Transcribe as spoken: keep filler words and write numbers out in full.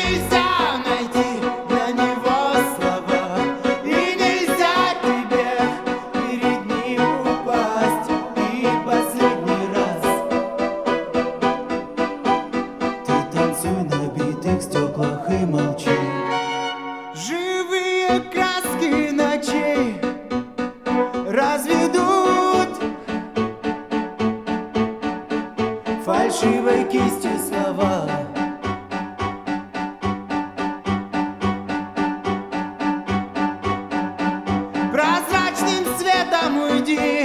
нельзя найти для него слова, и нельзя тебе перед ним упасть. И последний раз ты танцуй на битых стеклах и молчи. Живые краски ночей разведут фальшивой кистью слова. Прозрачным светом уйди